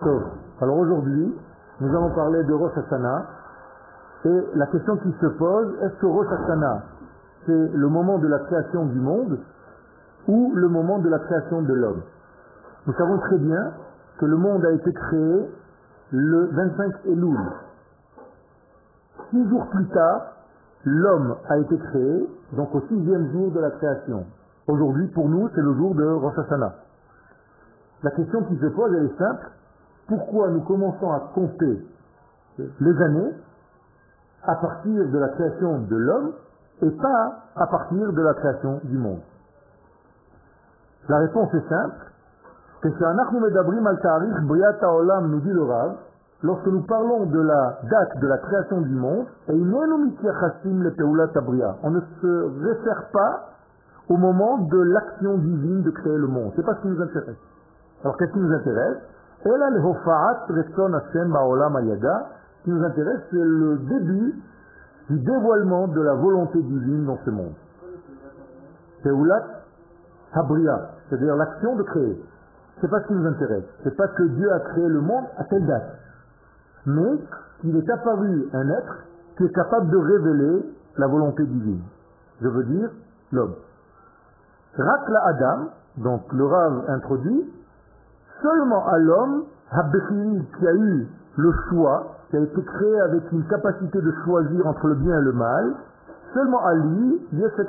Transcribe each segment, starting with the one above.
Donc, alors aujourd'hui, nous allons parler de Rosh Hashanah. Et la question qui se pose, est-ce que Rosh Hashanah, c'est le moment de la création du monde ou le moment de la création de l'homme? Nous savons très bien que le monde a été créé le 25 Elul. 6 jours plus tard, l'homme a été créé, donc au 6e jour de la création. Aujourd'hui, pour nous, c'est le jour de Rosh Hashanah. La question qui se pose, elle est simple. Pourquoi nous commençons à compter les années à partir de la création de l'homme et pas à partir de la création du monde? La réponse est simple. Nous dit le Rav, lorsque nous parlons de la date de la création du monde, on ne se réfère pas au moment de l'action divine de créer le monde. C'est pas ce qui nous intéresse. Alors qu'est-ce qui nous intéresse? Ce qui nous intéresse, c'est le début du dévoilement de la volonté divine dans ce monde. Peulat Habria, c'est-à-dire l'action de créer. C'est pas ce qui nous intéresse. C'est pas que Dieu a créé le monde à telle date, mais qu'il est apparu un être qui est capable de révéler la volonté divine. Je veux dire l'homme. Rakla Adam, donc le Rav introduit, seulement à l'homme, Habbechiri, qui a eu le choix, qui a été créé avec une capacité de choisir entre le bien et le mal, seulement à lui,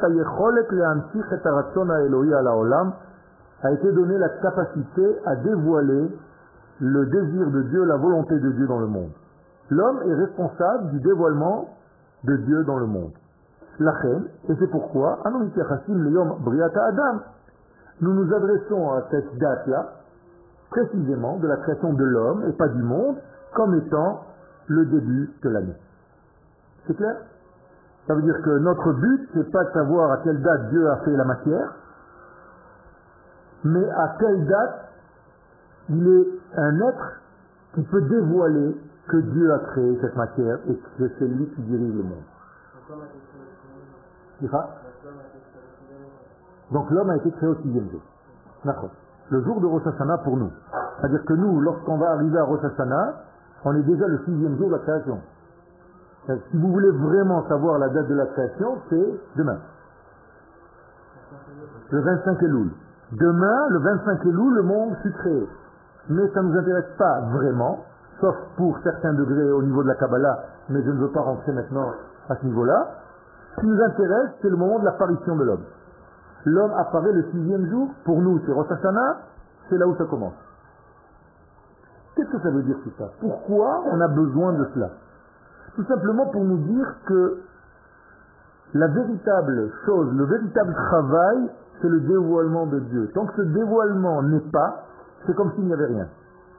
a été donné la capacité à dévoiler le désir de Dieu, la volonté de Dieu dans le monde. L'homme est responsable du dévoilement de Dieu dans le monde. Lachen, et c'est pourquoi, nous nous adressons à cette date-là, précisément de la création de l'homme et pas du monde, comme étant le début de l'année. C'est clair? Ça veut dire que notre but, c'est pas de savoir à quelle date Dieu a fait la matière, mais à quelle date il est un être qui peut dévoiler que Dieu a créé cette matière et que c'est lui qui dirige le monde. Donc l'homme a été créé au 6e jour. D'accord. Le jour de Rosh Hashanah pour nous. C'est-à-dire que nous, lorsqu'on va arriver à Rosh Hashanah, on est déjà le 6e jour de la création. Si vous voulez vraiment savoir la date de la création, c'est demain. Le 25 Elul. Demain, le 25 Elul, le monde fut créé. Mais ça ne nous intéresse pas vraiment, sauf pour certains degrés au niveau de la Kabbalah, mais je ne veux pas rentrer maintenant à ce niveau-là. Ce qui nous intéresse, c'est le moment de l'apparition de l'homme. L'homme apparaît le 6e jour, pour nous c'est Rosh Hashanah, c'est là où ça commence. Qu'est-ce que ça veut dire tout ça? Pourquoi on a besoin de cela? Tout simplement pour nous dire que la véritable chose, le véritable travail, c'est le dévoilement de Dieu. Tant que ce dévoilement n'est pas, c'est comme s'il n'y avait rien.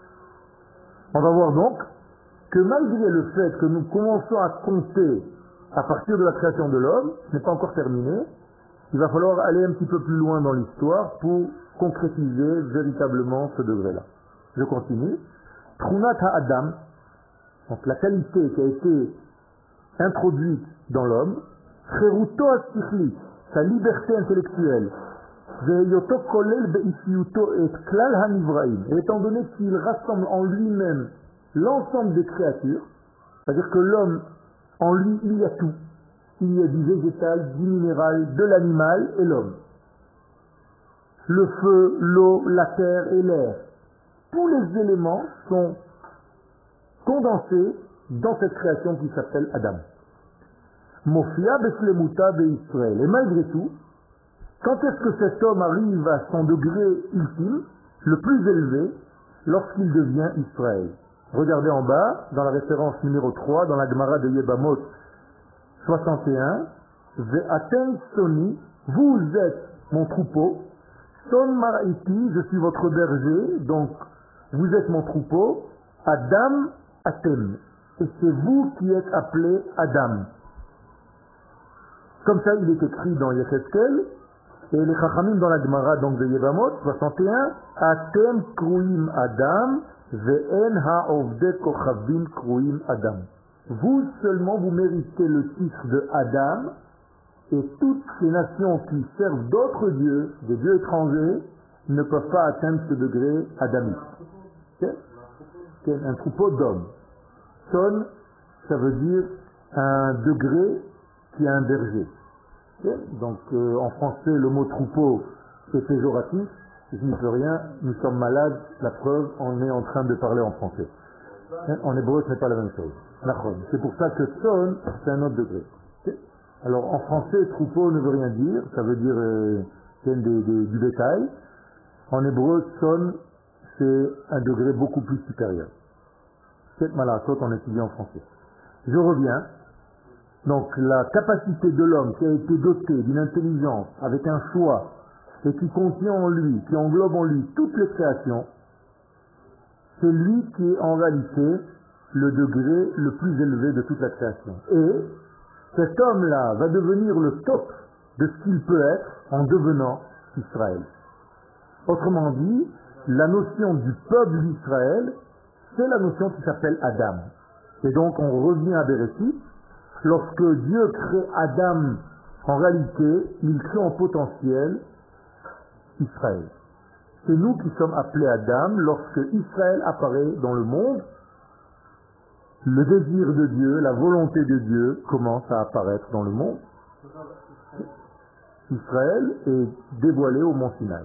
On va voir donc que malgré le fait que nous commençons à compter à partir de la création de l'homme, ce n'est pas encore terminé, il va falloir aller un petit peu plus loin dans l'histoire pour concrétiser véritablement ce degré-là. Je continue. Trunat ha-Adam, donc la qualité qui a été introduite dans l'homme, Cheruto ha-Sichli, sa liberté intellectuelle, Ve'yoto kolel be'isiyuto et klal ha-Nivraim, et étant donné qu'il rassemble en lui-même l'ensemble des créatures, c'est-à-dire que l'homme, en lui, il y a tout. Il y a du végétal, du minéral, de l'animal et l'homme. Le feu, l'eau, la terre et l'air. Tous les éléments sont condensés dans cette création qui s'appelle Adam. Mofia beslemuta be'Israël. Et malgré tout, quand est-ce que cet homme arrive à son degré ultime, le plus élevé, lorsqu'il devient Israël? Regardez en bas, dans la référence numéro 3, dans la Gemara de Yebamot 61, Ve'aten soni, vous êtes mon troupeau, son maraiti, je suis votre berger, donc vous êtes mon troupeau, Adam atem, et c'est vous qui êtes appelé Adam. Comme ça il est écrit dans Yecheskel, et les Chachamim dans la Gemara donc de Yebamot 61, Atem kruim Adam, ve'en ha'ovde kochavim kruim Adam. Vous seulement vous méritez le titre de Adam, et toutes ces nations qui servent d'autres dieux, des dieux étrangers, ne peuvent pas atteindre ce degré adamique. Okay? un troupeau d'hommes. Son, ça veut dire un degré qui a un berger. Donc en français, le mot troupeau est péjoratif. Je n'y peux rien, nous sommes malades, la preuve, on est en train de parler en français. En hébreu, ce n'est pas la même chose. C'est pour ça que son, c'est un autre degré. Alors en français, troupeau ne veut rien dire, ça veut dire du bétail. En hébreu, son, c'est un degré beaucoup plus supérieur. C'est malakot en étudiant en français. Je reviens. Donc la capacité de l'homme qui a été doté d'une intelligence avec un choix et qui contient en lui, qui englobe en lui toutes les créations, c'est lui qui est en réalité le degré le plus élevé de toute la création. Et cet homme-là va devenir le top de ce qu'il peut être en devenant Israël. Autrement dit, la notion du peuple d'Israël, c'est la notion qui s'appelle Adam. Et donc on revient à Bereshit. Lorsque Dieu crée Adam, en réalité, il crée en potentiel Israël. C'est nous qui sommes appelés Adam. Lorsque Israël apparaît dans le monde, le désir de Dieu, la volonté de Dieu commence à apparaître dans le monde. Israël est dévoilé au mont Sinaï.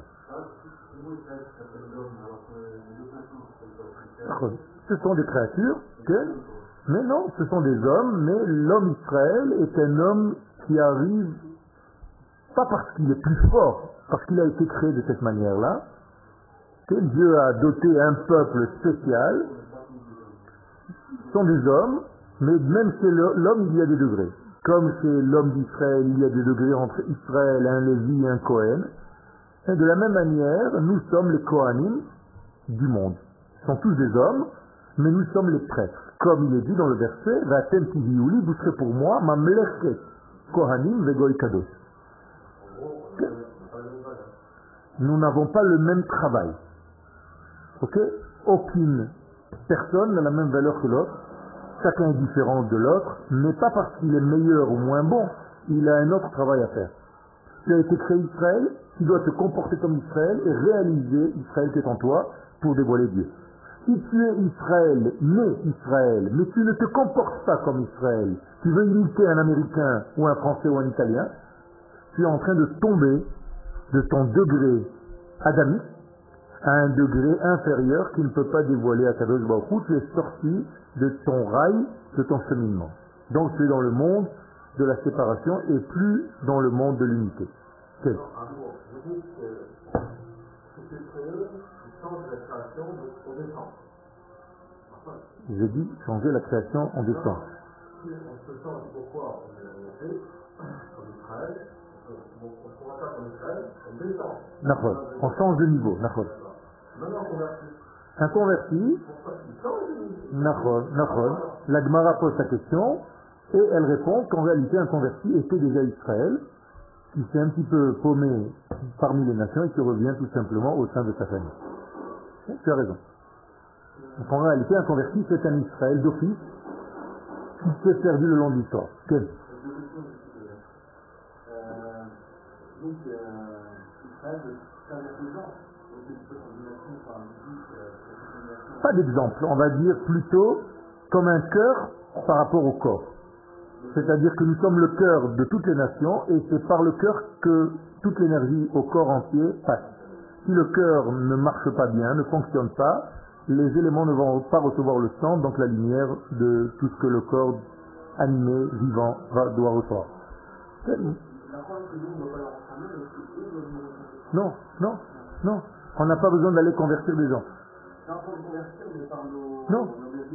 Ce sont des créatures, mais non, ce sont des hommes, mais l'homme Israël est un homme qui arrive, pas parce qu'il est plus fort, parce qu'il a été créé de cette manière-là, que Dieu a doté un peuple spécial. Ce sont des hommes, mais même chez l'homme, il y a des degrés. Comme chez l'homme d'Israël, il y a des degrés entre Israël, un Lévi et un Cohen. Et de la même manière, nous sommes les Kohanim du monde. Ce sont tous des hommes, mais nous sommes les prêtres. Comme il est dit dans le verset, Vatem Tiviuli, vous serez pour moi, Mamlechet, Kohanim Vegoy Kadosh. Nous n'avons pas le même travail. Ok? Aucune personne n'a la même valeur que l'autre. Chacun est différent de l'autre, mais pas parce qu'il est meilleur ou moins bon. Il a un autre travail à faire. Tu as été créé Israël, tu dois te comporter comme Israël et réaliser Israël qui est en toi pour dévoiler Dieu. Si tu es Israël, mais tu ne te comportes pas comme Israël, tu veux imiter un Américain ou un Français ou un Italien, tu es en train de tomber de ton degré adamique à un degré inférieur qui ne peut pas dévoiler à Kadosh Baruch Hu. Tu es sorti de ton rail, de ton cheminement. Donc tu es dans le monde de la séparation et plus dans le monde de l'unité. Okay. J'ai dit changer la création en deux temps. On change de niveau. Un converti, la Gemara pose sa question et elle répond qu'en réalité un converti était déjà Israël, qui s'est un petit peu paumé parmi les nations et qui revient tout simplement au sein de sa famille. Tu as raison. Donc en réalité un converti c'est un Israël d'office qui s'est perdu le long de l'histoire. Quel? Donc, Israël traverse les gens. Pas d'exemple, on va dire plutôt comme un cœur par rapport au corps. C'est-à-dire que nous sommes le cœur de toutes les nations et c'est par le cœur que toute l'énergie au corps entier passe. Si le cœur ne marche pas bien, ne fonctionne pas, les éléments ne vont pas recevoir le sang, donc la lumière de tout ce que le corps animé, vivant, doit recevoir. Non. On n'a pas besoin d'aller convertir les gens. Non.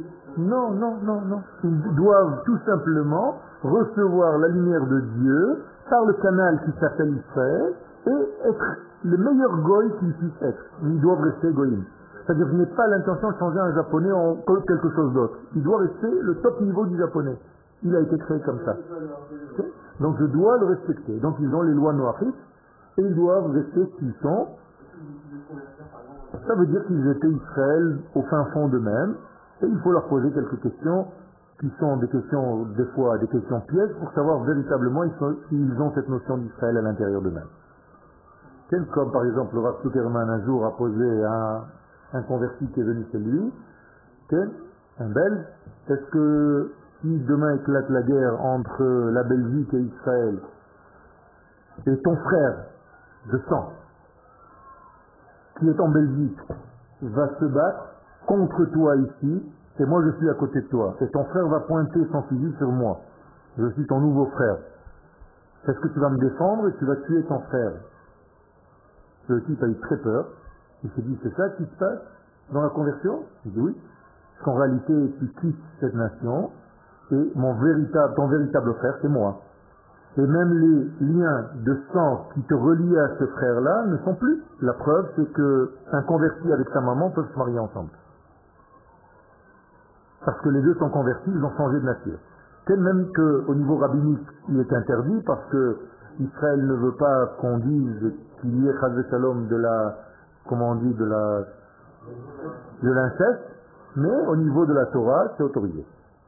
Ils doivent tout simplement recevoir la lumière de Dieu par le canal qui s'appelle Israël et être le meilleur goy qu'ils puissent être. Ils doivent rester goyim. C'est-à-dire que je n'ai pas l'intention de changer un japonais en quelque chose d'autre. Il doit rester le top niveau du japonais. Il a été créé comme ça. Okay? Donc je dois le respecter. Donc ils ont les lois noachites et ils doivent rester ce qu'ils sont. Ça veut dire qu'ils étaient Israël au fin fond d'eux-mêmes et il faut leur poser quelques questions qui sont des questions, des fois des questions pièges pour savoir véritablement s'ils ont cette notion d'Israël à l'intérieur d'eux-mêmes. Comme par exemple le Rav Zuckerman un jour a posé à un converti qui est venu chez lui, Un Belge, est-ce que si demain éclate la guerre entre la Belgique et Israël, et ton frère de sang, qui est en Belgique, va se battre contre toi ici, et moi je suis à côté de toi, et ton frère va pointer son fusil sur moi, je suis ton nouveau frère, est-ce que tu vas me défendre et tu vas tuer ton frère? Le type a eu très peur, il s'est dit c'est ça qui se passe dans la conversion? Il dit oui, parce qu'en réalité tu quittes cette nation, et ton véritable frère c'est moi. Et même les liens de sang qui te relient à ce frère-là ne sont plus. La preuve, c'est qu'un converti avec sa maman peuvent se marier ensemble. Parce que les deux sont convertis, ils ont changé de nature. C'est même qu'au niveau rabbinique, il est interdit parce que Israël ne veut pas qu'on dise qu'il y ait chas shalom de la, comment on dit, de l'inceste, mais au niveau de la Torah, c'est autorisé.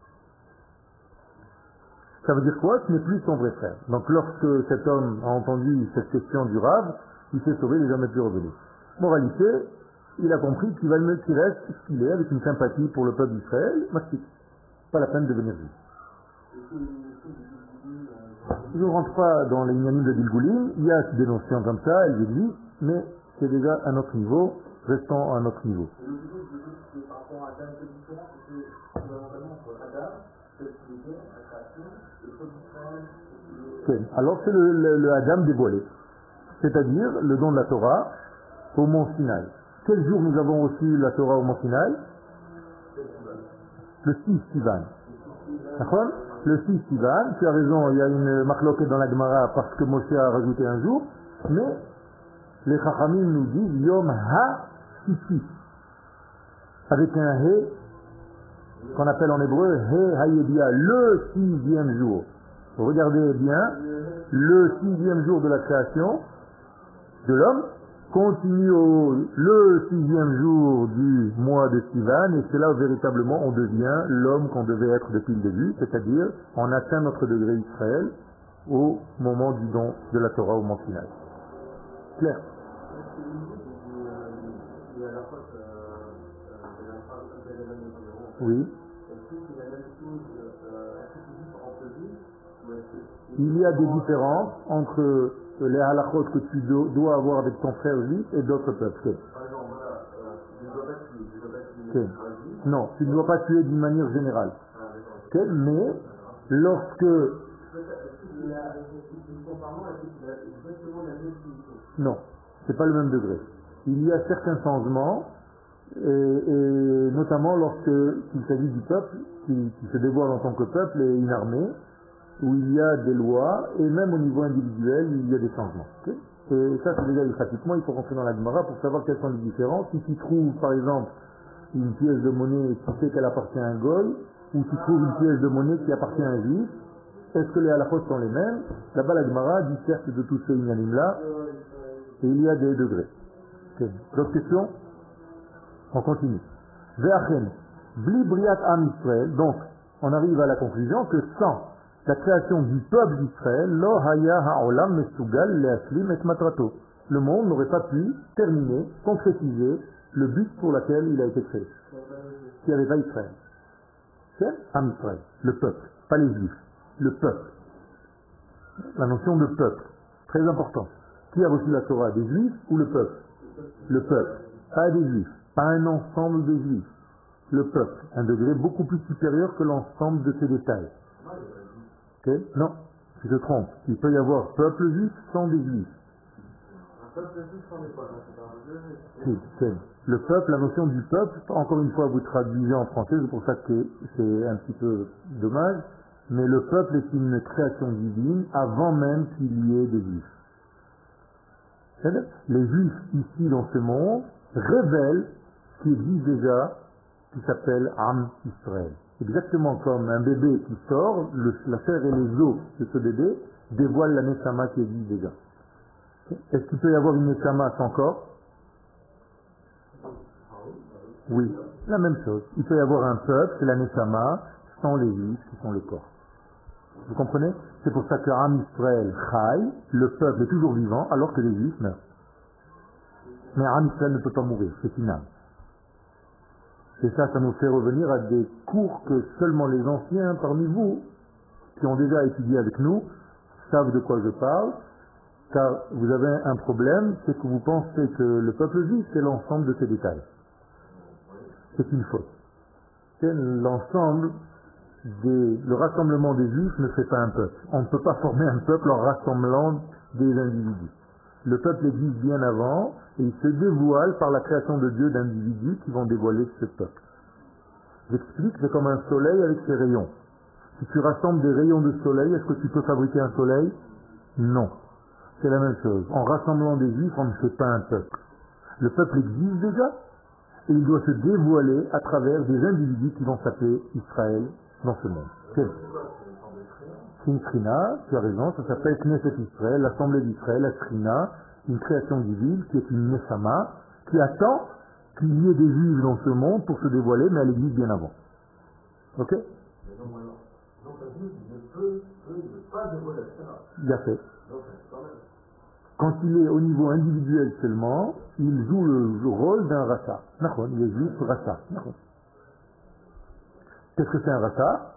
Ça veut dire quoi? Ce n'est plus son vrai frère. Donc lorsque cet homme a entendu cette question du Rav, il s'est sauvé, il n'est jamais plus revenu. Moralité, il a compris qu'il valait mieux qu'il reste ce qu'il est, avec une sympathie pour le peuple d'Israël, mastique. Pas la peine de venir juif. Je ne rentre pas dans les ignanim de Gilgoulim, il y a des notions comme ça, elles existent, mais c'est déjà à notre niveau, restons à notre niveau. Alors c'est le Adam dévoilé, c'est-à-dire le don de la Torah au mont Sinaï. Quel jour nous avons reçu la Torah au mont Sinaï? Le 6 Sivan. D'accord? Le 6 Sivan, tu as raison, il y a une marloquette dans la Gemara parce que Moshe a rajouté un jour, mais les Chachamim nous disent Yom Ha-Sisi, avec un He, qu'on appelle en hébreu He Hayedia, le 6e jour. Regardez bien, le 6e jour de la création de l'homme continue le 6e jour du mois de Sivan, et c'est là où véritablement on devient l'homme qu'on devait être depuis le début, c'est-à-dire on atteint notre degré Israël au moment du don de la Torah au mont Sinaï. Clair? Oui. Il y a des différences entre les halachot que tu dois avoir avec ton frère juif et d'autres peuples. Non, tu ne dois pas tuer d'une manière générale. Mais lorsque... Non, c'est pas le même degré. Il y a certains changements, et notamment lorsqu'il s'agit du peuple qui se dévoile en tant que peuple et une armée, où il y a des lois, et même au niveau individuel, il y a des changements. Et ça, c'est déjà pratiquement, il faut rentrer dans la Gemara pour savoir quelles sont les différences. Si tu trouves, par exemple, une pièce de monnaie et tu sais qu'elle appartient à un goy, ou tu trouves une pièce de monnaie qui appartient à un juif, est-ce que les halachot sont les mêmes? Là-bas, la Gemara disserte de tous ces inanimes-là, et il y a des degrés. D'autres questions? On continue. Ve'achen, bli briat am Israël, donc, on arrive à la conclusion que sans la création du peuple d'Israël, lo haya ha'olam mesugal le'aslim et matrato. Le monde n'aurait pas pu terminer, concrétiser le but pour lequel il a été créé. S'il n'y avait pas Israël. C'est Am Israël, le peuple, pas les juifs, le peuple. La notion de peuple, très important. Qui a reçu la Torah, des juifs ou le peuple? Le peuple, pas des juifs, pas un ensemble de juifs. Le peuple, un degré beaucoup plus supérieur que l'ensemble de ces détails. Okay? Non, tu te trompes. Il peut y avoir peuple juif sans des juifs. Le peuple, la notion du peuple, encore une fois vous traduisez en français, c'est pour ça que c'est un petit peu dommage, mais le peuple est une création divine avant même qu'il y ait des juifs. Les juifs ici dans ce monde révèlent ce qui existe déjà, qui s'appelle Am Israël. Exactement comme un bébé qui sort, la chair et les os de ce bébé dévoilent la Neshama qui existe déjà. Est-ce qu'il peut y avoir une Neshama sans corps? Oui, la même chose. Il peut y avoir un peuple, c'est la Neshama, sans les juifs qui sont le corps. Vous comprenez? C'est pour ça que Am Israël Chai, le peuple est toujours vivant alors que les juifs meurent. Mais Am Israël ne peut pas mourir, c'est une âme. Et ça nous fait revenir à des cours que seulement les anciens parmi vous, qui ont déjà étudié avec nous, savent de quoi je parle, car vous avez un problème, c'est que vous pensez que le peuple juif, c'est l'ensemble de ces détails. C'est une faute. Le rassemblement des juifs ne fait pas un peuple. On ne peut pas former un peuple en rassemblant des individus. Le peuple existe bien avant et il se dévoile par la création de Dieu d'individus qui vont dévoiler ce peuple. J'explique, c'est comme un soleil avec ses rayons. Si tu rassembles des rayons de soleil, est-ce que tu peux fabriquer un soleil? Non. C'est la même chose. En rassemblant des juifs, on ne fait pas un peuple. Le peuple existe déjà et il doit se dévoiler à travers des individus qui vont s'appeler Israël dans ce monde. C'est une Shrina, tu as raison, ça s'appelle Knesset Israël, l'Assemblée d'Israël, la Shrina, une création divine qui est une Neshama, qui attend qu'il y ait des juifs dans ce monde pour se dévoiler, mais elle existe bien avant. Ok? Donc la Juif ne peut pas dévoiler la Torah. Bien fait. Quand il est au niveau individuel seulement, il joue le rôle d'un rasa. Il est juif rasa. Qu'est-ce que c'est un rasa?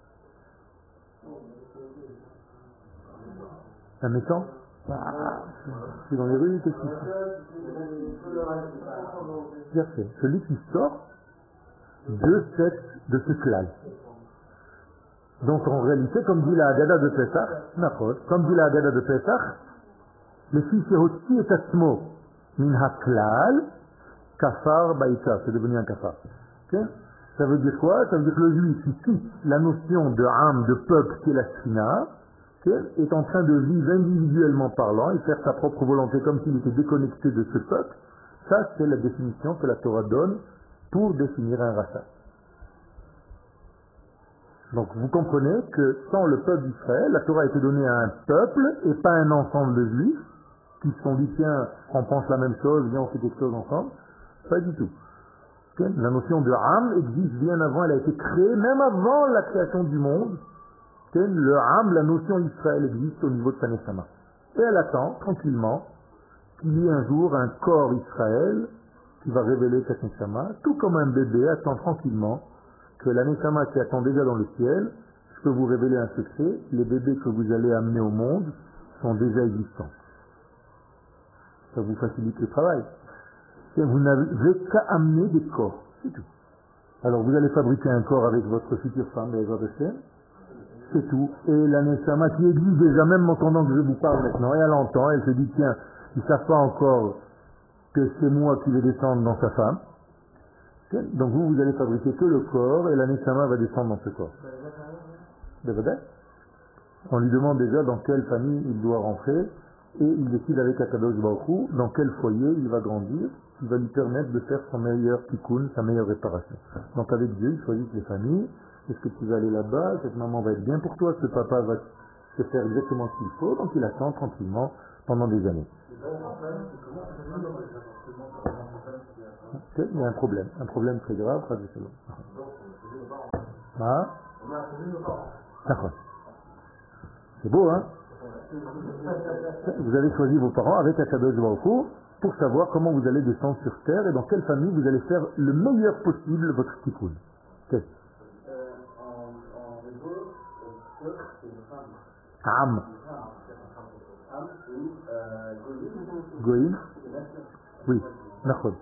Un méchant? C'est dans les rues, qu'est-ce qu'il fait? Bien fait. Celui qui sort de ce clan. Donc en réalité, comme dit la Haggadah de Pesach, le fils Yehotzi et Atzmo min haklal kafar baïta, c'est devenu un kafar. Okay? Ça veut dire quoi? Ça veut dire que le juif qui quitte la notion de âme, de peuple qui est la Shrina, est en train de vivre individuellement parlant et faire sa propre volonté comme s'il était déconnecté de ce peuple. Ça, c'est la définition que la Torah donne pour définir un rachat. Donc vous comprenez que sans le peuple d'Israël, la Torah a été donnée à un peuple et pas un ensemble de juifs qui se sont dit tiens, on pense la même chose, viens on fait quelque chose ensemble. Pas du tout. La notion de Ham existe bien avant, elle a été créée même avant la création du monde. Le Ham, la notion Israël existe au niveau de sa Neshama. Et elle attend tranquillement qu'il y ait un jour un corps Israël qui va révéler cette Neshama, tout comme un bébé attend tranquillement que la Neshama qui attend déjà dans le ciel, je peux vous révéler un secret, les bébés que vous allez amener au monde sont déjà existants. Ça vous facilite le travail. Et vous n'avez qu'à amener des corps, c'est tout. Alors vous allez fabriquer un corps avec votre future femme, c'est tout. Et la Neshama qui existe déjà, même pendant que je vous parle maintenant, et elle entend, elle se dit tiens, ils ne savent pas encore que c'est moi qui vais descendre dans sa femme. Donc vous allez fabriquer que le corps et la Neshama va descendre dans ce corps. On lui demande déjà dans quelle famille il doit rentrer et il décide avec Akadosh Baruch Hu dans quel foyer il va grandir, qui va lui permettre de faire son meilleur tikkun, sa meilleure réparation. Donc avec Dieu, il choisit les familles. Est-ce que tu vas aller là-bas? Cette maman va être bien pour toi, ce papa va te faire exactement ce qu'il faut, donc il attend tranquillement pendant des années. Il y a un problème très grave. Ah? D'accord. C'est beau, hein? Vous avez choisi vos parents avec Akadosh Baruch Hu pour savoir comment vous allez descendre sur terre et dans quelle famille vous allez faire le meilleur possible votre tikkun. Okay. Am. Goïm. Oui. Nachod.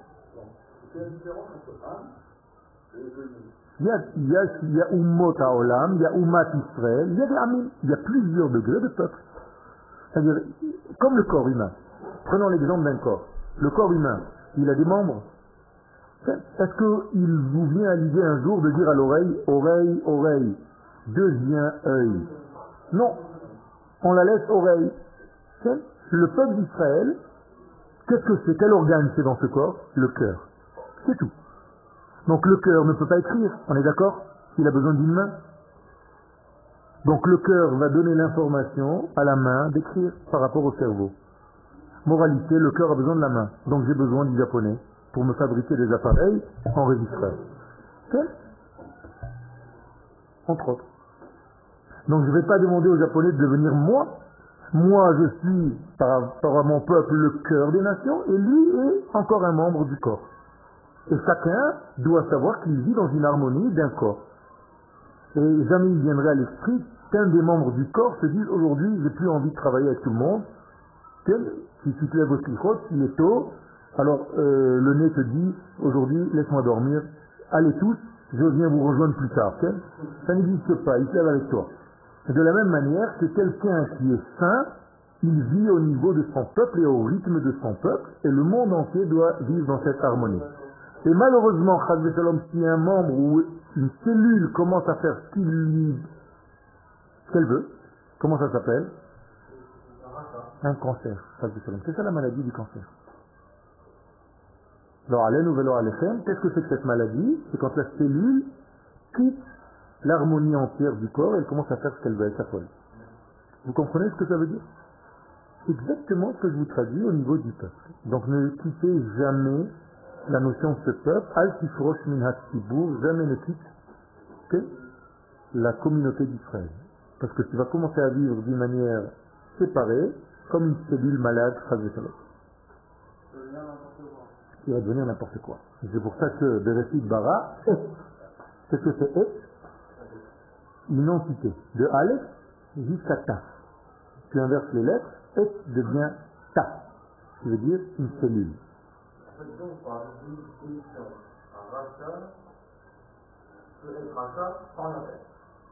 Il y a Ummot Haolam, il y a Ummat Israël, il y a des Amim, il y a plusieurs degrés de peuple. C'est-à-dire, comme le corps humain. Prenons l'exemple d'un corps. Le corps humain, il a des membres. Est-ce qu'il vous vient à l'idée un jour de dire à l'oreille, oreille, oreille, devient œil? Non. On la laisse oreille. Le peuple d'Israël, qu'est-ce que c'est? Quel organe c'est dans ce corps? Le cœur. C'est tout. Donc le cœur ne peut pas écrire, on est d'accord? Il a besoin d'une main. Donc le cœur va donner l'information à la main d'écrire par rapport au cerveau. Moralité, le cœur a besoin de la main. Donc j'ai besoin du japonais pour me fabriquer des appareils enregistreurs. Entre autres. Donc je ne vais pas demander aux japonais de devenir moi. Moi je suis, par rapport à mon peuple, le cœur des nations, et lui est encore un membre du corps. Et chacun doit savoir qu'il vit dans une harmonie d'un corps. Et jamais il viendrait à l'esprit qu'un des membres du corps se dise aujourd'hui j'ai plus envie de travailler avec tout le monde. Si tu te lèves au slichot, il est tôt, alors le nez te dit aujourd'hui laisse-moi dormir, allez tous, je viens vous rejoindre plus tard. Ça n'existe pas, il se lève avec toi. De la même manière que quelqu'un qui est saint, il vit au niveau de son peuple et au rythme de son peuple, et le monde entier doit vivre dans cette harmonie. Et malheureusement, si un membre ou une cellule commence à faire ce qu'elle veut, comment ça s'appelle? Un cancer. C'est ça la maladie du cancer. Alors, qu'est-ce que c'est que cette maladie? C'est quand la cellule quitte l'harmonie entière du corps et elle commence à faire ce qu'elle veut, elle s'affole. Vous comprenez ce que ça veut dire? C'est exactement ce que je vous traduis au niveau du peuple. Donc ne quittez jamais la notion de ce peuple, al-tifrosh min ha-tzibour, jamais ne quitte que la communauté d'Israël. Parce que tu vas commencer à vivre d'une manière séparée, comme une cellule malade, qui va devenir n'importe quoi. C'est pour ça que Bereshit bara, qu'est-ce que c'est une entité. De Aleph jusqu'à Ta. Tu inverses les lettres, et devient Ta. qui veut dire une cellule. Donc, par définition, un rachat peut être rachat sans la tête.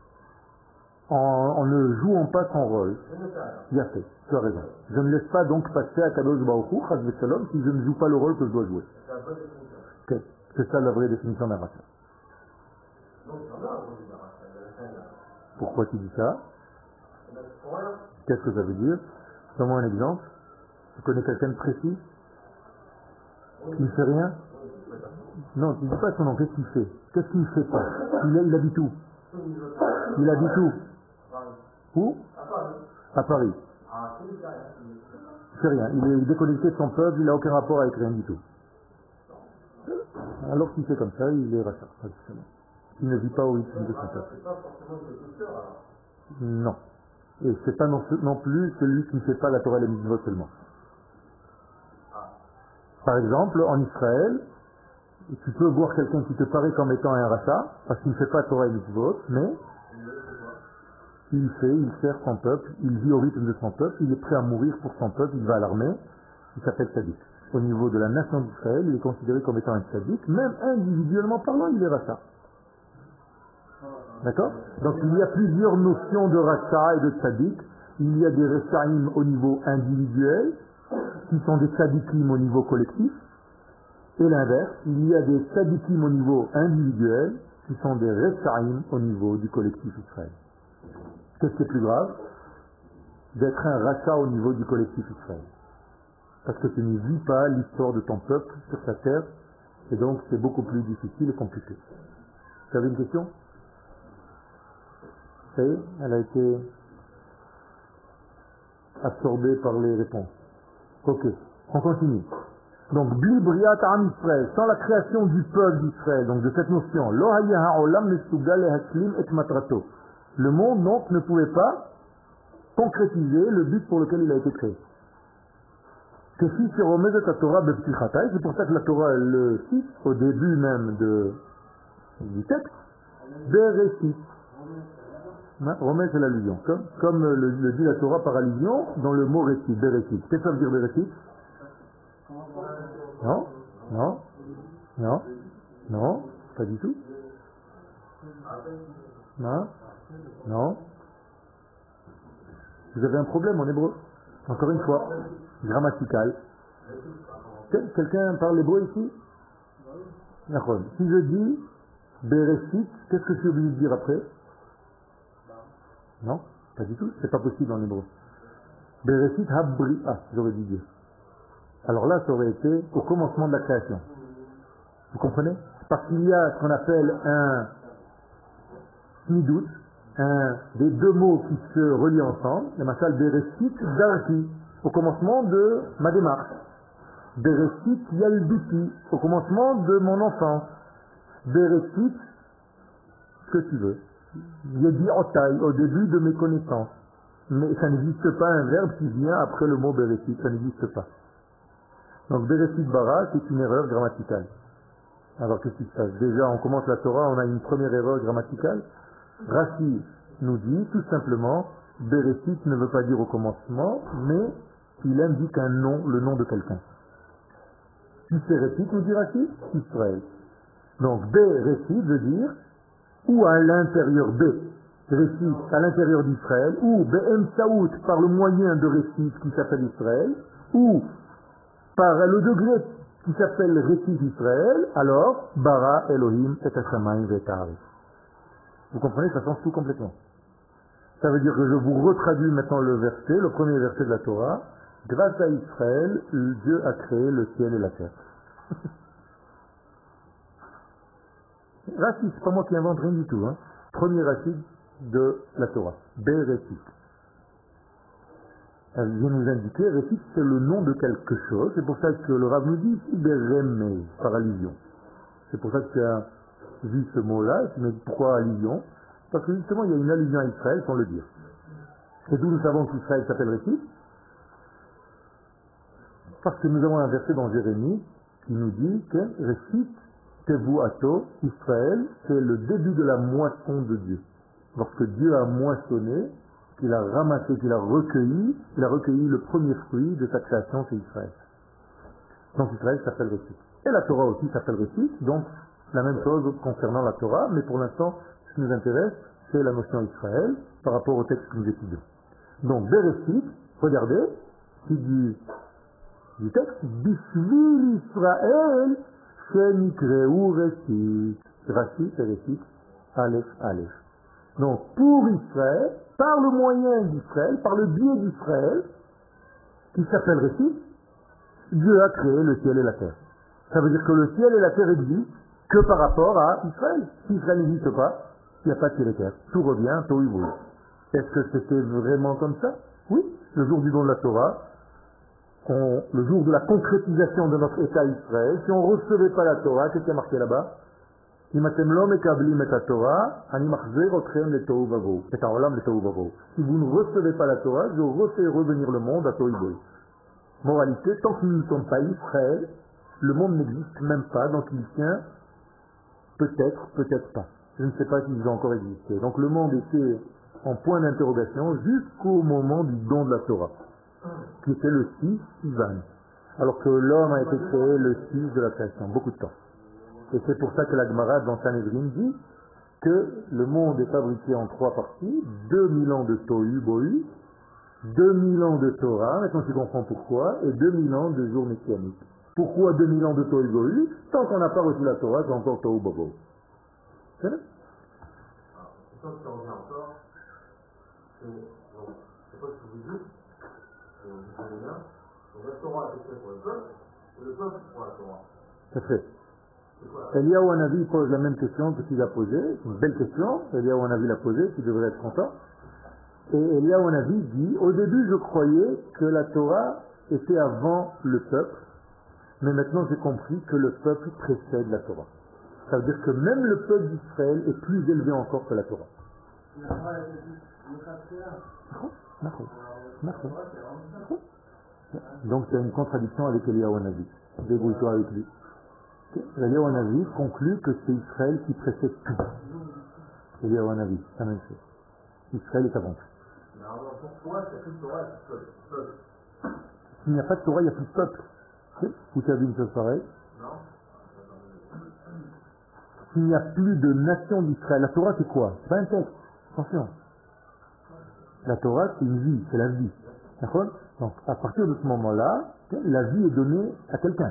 En ne jouant pas son rôle. Bien fait, tu as raison. Je ne laisse pas donc passer à Kadosh Baruch Hu, Chas v'Shalom, si je ne joue pas le rôle que je dois jouer. C'est la bonne définition. Okay. C'est ça la vraie définition d'un rachat. Donc, il y en a un rôle d'un rachat. Pourquoi tu dis ça? Qu'est-ce que ça veut dire? Donne-moi un exemple. Tu connais quelqu'un de précis qui ne fait rien? Non, tu ne dis pas son nom, qu'est-ce qu'il fait? Qu'est-ce qu'il ne fait pas? Il habite où? Il habite où? Où? À Paris. Il fait rien. Il est déconnecté de son peuple, il n'a aucun rapport avec rien du tout. Alors qu'il fait comme ça, il est rachat. Il ne vit pas au rythme de son peuple. Non. Et c'est pas non plus celui qui ne fait pas la Torah et les mitzvot seulement. Par exemple, en Israël, tu peux voir quelqu'un qui te paraît comme étant un rachat, parce qu'il ne fait pas Torah et mitzvot, mais il sert son peuple, il vit au rythme de son peuple, il est prêt à mourir pour son peuple, il va à l'armée, il s'appelle tzaddik. Au niveau de la nation d'Israël, il est considéré comme étant un tzaddik, même individuellement parlant, il est rachat. D'accord? Donc il y a plusieurs notions de rachat et de tzaddik. Il y a des rechaim au niveau individuel, qui sont des tzaddikim au niveau collectif, et l'inverse, il y a des tzaddikim au niveau individuel, qui sont des rechaim au niveau du collectif Israël. Qu'est-ce qui est plus grave? D'être un rachat au niveau du collectif Israël. Parce que tu ne vis pas l'histoire de ton peuple sur ta terre, et donc c'est beaucoup plus difficile et compliqué. Tu avais une question? Ça y est, elle a été absorbée par les réponses. Ok, on continue. Donc, Bli Briat Am Israël, sans la création du peuple d'Israël, donc de cette notion, Lo haya ha'olam mesugal lehashlim et matrato. Le monde, donc, ne pouvait pas concrétiser le but pour lequel il a été créé. C'est pour ça que la Torah elle le cite au début même du texte, Bereshit. Romain, c'est l'allusion. Comme le dit la Torah par allusion dans le mot récit, Bereshit. Qu'est-ce que ça veut dire Bereshit? Non, non, non, non, pas du tout. Non, non. Vous avez un problème en hébreu. Encore une fois, grammatical. Quelqu'un parle hébreu ici? Si je dis Bereshit, qu'est-ce que je suis obligé de dire après? Non, pas du tout, c'est pas possible en hébreu. Bereshit habri'a, j'aurais dû dire. Alors là, ça aurait été au commencement de la création. Vous comprenez? Parce qu'il y a ce qu'on appelle un smidout, des deux mots qui se relient ensemble, le masal Bereshit darki, au commencement de ma démarche. Bereshit yalduti, au commencement de mon enfance. Bereshit, ce que tu veux. Yedi otai, au début de mes connaissances. Mais ça n'existe pas un verbe qui vient après le mot Bereshit, ça n'existe pas. Donc Bereshit bara, c'est une erreur grammaticale. Alors qu'est-ce qui se passe? Déjà, on commence la Torah, on a une première erreur grammaticale. Rashi nous dit tout simplement, Bereshit ne veut pas dire au commencement, mais il indique un nom, le nom de quelqu'un. Bereshit nous dit Rashi, Israël. Donc Bereshit veut dire ou à l'intérieur de Récit, à l'intérieur d'Israël, ou Be'emsaout, par le moyen de Récit qui s'appelle Israël, ou par le degré qui s'appelle Récit d'Israël, alors Bara Elohim et Hashamayim ve'Ta'aretz. Vous comprenez, ça change tout complètement. Ça veut dire que je vous retraduis maintenant le verset, le premier verset de la Torah. Grâce à Israël, Dieu a créé le ciel et la terre. Rachid, c'est pas moi qui invente rien du tout. Hein. Premier Rachid de la Torah. Bereshit. Elle vient nous indiquer, Rachid c'est le nom de quelque chose. C'est pour ça que le Rav nous dit ici Beremez, par allusion. C'est pour ça que tu as vu ce mot-là, mais pourquoi allusion? Parce que justement il y a une allusion à Israël sans le dire. Et d'où nous savons qu'Israël s'appelle Rachid? Parce que nous avons un verset dans Jérémie qui nous dit que Rachid Tevuato, Israël, c'est le début de la moisson de Dieu. Lorsque Dieu a moissonné, qu'il a ramassé, qu'il a recueilli, il a recueilli le premier fruit de sa création, c'est Israël. Donc Israël s'appelle Récit. Et la Torah aussi s'appelle Récit, donc la même chose concernant la Torah, mais pour l'instant, ce qui nous intéresse, c'est la notion Israël par rapport au texte que nous étudions. Donc Bereshit, regardez, c'est du texte, Bishvil Israël, Shenikreu Récit. Rashi, c'est Récit, Aleph, Aleph. Donc, pour Israël, par le moyen d'Israël, par le biais d'Israël, qui s'appelle Récit, Dieu a créé le ciel et la terre. Ça veut dire que le ciel et la terre existent que par rapport à Israël. Si Israël n'existe pas, il n'y a pas de ciel et terre. Tout revient, Tohu Bohu. Est-ce que c'était vraiment comme ça? Oui. Le jour du don de la Torah, le jour de la concrétisation de notre État Israël, si on ne recevait pas la Torah, qu'est-ce qui est marqué là-bas? Si vous ne recevez pas la Torah, je refais revenir le monde à Tohu Bohu. Moralité, tant que nous ne sommes pas Israël, le monde n'existe même pas, donc il tient peut-être, peut-être pas. Je ne sais pas s'ils ont encore existé. Donc le monde était en point d'interrogation jusqu'au moment du don de la Torah, qui était le 6 Sivan, alors que l'homme a été créé le 6 de la création, beaucoup de temps. Et c'est pour ça que la Gemara dans Sanhedrin dit que le monde est fabriqué en 3 parties, 2000 ans de Tohu Bohu, 2000 ans de Torah, maintenant tu comprends pourquoi, et 2000 ans de jour messianique. Pourquoi 2000 ans de Tohu Bohu? Tant qu'on n'a pas reçu la Torah, c'est encore Tohu Bohu. C'est vrai? Et quand tu reviens encore, c'est pas ce que vous dites, vous savez bien, donc la Torah est faite pour le peuple, et le peuple pour la Torah. C'est fait. Eliyahu Hanavi pose la même question que tu l'as posée, c'est une belle question, Eliyahu Hanavi l'a posée, tu devrais être content. Et Eliyahu Hanavi dit, au début je croyais que la Torah était avant le peuple, mais maintenant j'ai compris que le peuple précède la Torah. Ça veut dire que même le peuple d'Israël est plus élevé encore que la Torah. Donc c'est une contradiction avec Eliyahu Hanavi. Débrouille-toi avec lui. Eliyahu Hanavi conclut que c'est Israël qui précède tout. Eliyahu Hanavi, c'est la même chose. Israël est avant tout. Mais alors pourquoi il n'y a plus de Torah et plus de peuple? S'il n'y a pas de Torah, il n'y a plus de peuple. Vous avez une chose pareille? Non. S'il n'y a plus de nation d'Israël, la Torah c'est quoi? C'est pas un texte. Attention. La Torah c'est une vie, c'est la vie. D'accord? Donc à partir de ce moment-là, la vie est donnée à quelqu'un.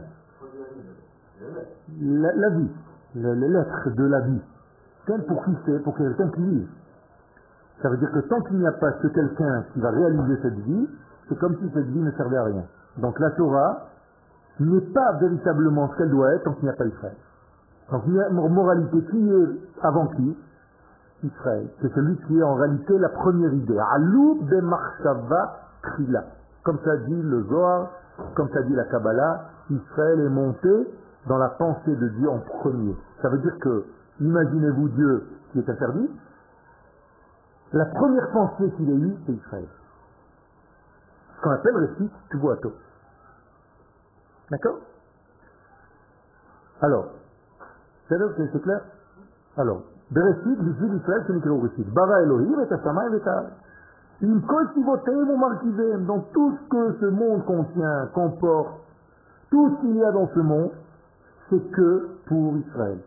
La vie, l'être de la vie. Pour qui c'est? Pour quelqu'un qui vit. Ça veut dire que tant qu'il n'y a pas ce quelqu'un qui va réaliser cette vie, c'est comme si cette vie ne servait à rien. Donc la Torah n'est pas véritablement ce qu'elle doit être tant qu'il n'y a pas Israël. Donc il y a une moralité qui est avant qui? Israël. C'est celui qui est en réalité la première idée. Alou b'machshava trila. Comme ça dit le Zohar, comme ça dit la Kabbalah, Israël est monté dans la pensée de Dieu en premier. Ça veut dire que, imaginez-vous Dieu qui est interdit, la première pensée qu'il ait eue, c'est Israël. Ce qu'on appelle Récit Tevuato. D'accord? Alors, C'est clair? Alors, Bereshit, Bishvil Israël, c'est Nikro Rishit. Bara Elohim, et Tashamayim, et Ta'ar. Im kol sivoteim ou markivem, dans tout ce que ce monde contient, comporte, tout ce qu'il y a dans ce monde, c'est que pour Israël.